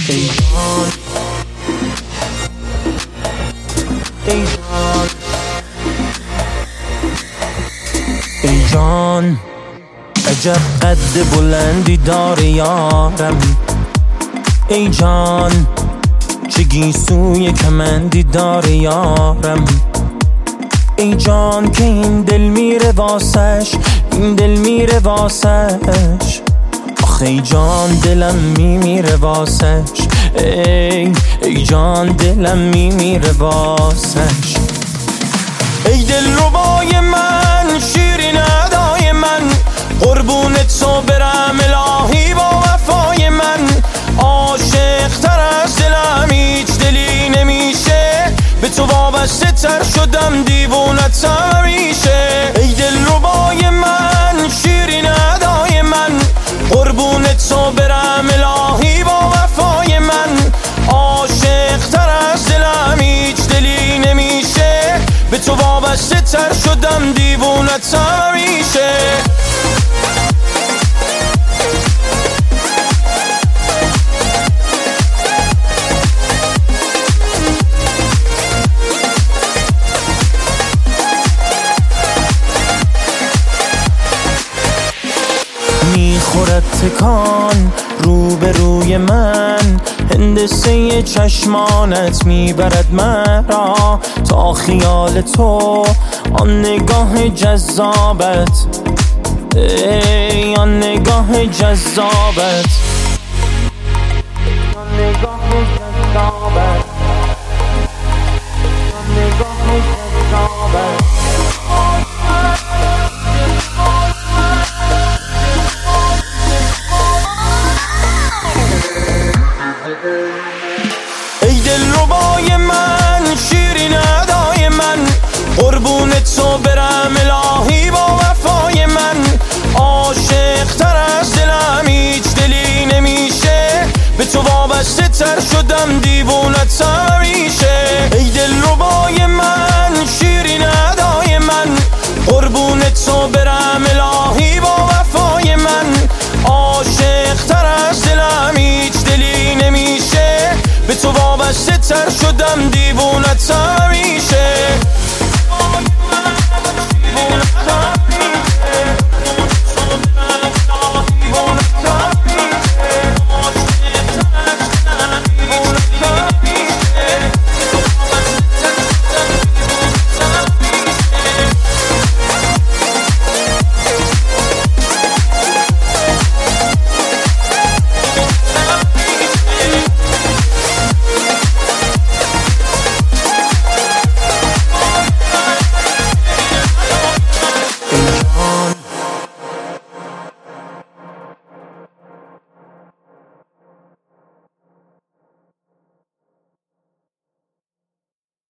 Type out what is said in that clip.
ای جان ای جان ای جان عجب قد بلندی داره یارم. ای جان چه گیسوی کمندی داره یارم. ای جان که این دل میره واسش، این دل میره واسش. آخه ای جان دلم میمیره واسش. ای جان دلم میمیره واسش. ای دل ربای من، شیرین ادای من، قربونت تو برم الهی با وفای من. عاشق تر از دلم هیچ دلی نمیشه، به تو وابسته تر شدم دیوونت همیشه. ای دل ربای من، شیرین ادای من، قربونت تو برم الهی با وفای من. عاشق تر از دلم هیچ دلی نمیشه، به تو وابسته تر شدم دیوونت همیشه. میخورد تکان روبروی من، هندسه چشمانت میبرد مرا تا خیال تو، آن نگاه جذابت، ای آن نگاه جذابت، آن نگاه جذابت، آن نگاه جذابت. ای دل ربای من، شیرین ادای من، قربونت تو برم الهی با وفای من. عاشق تر از دلم هیچ دلی نمیشه، به تو وابسته تر شدم دیوونت همیشه. ای دل ربای من، شیرین ادای من، قربونت تو برم الهی با وفای من. عاشق تر از دلم هیچ دلی نمیشه، به تو وابسته تر شدم دیوونت